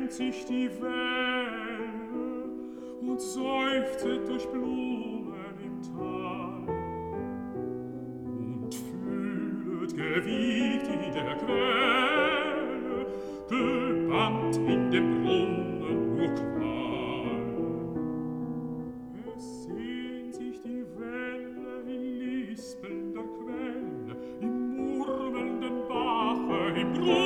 sich die Welle und seufzet durch Blumen im Tal und fühlet gewiegt in der Quelle, gebannt in dem Brunnen nur Qual. Es sehnt sich die Welle in lispelnder Quelle, im murmelnden Bache, im Brunnen